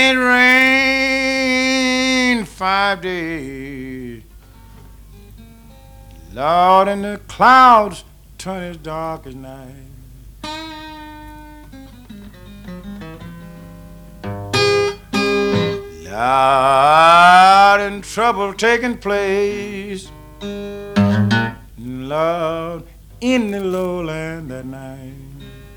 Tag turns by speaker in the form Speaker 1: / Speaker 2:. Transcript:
Speaker 1: it rained 5 days. Lord, and the clouds turn as dark as night. Lord, and trouble taking place. Lord, in the lowland that night.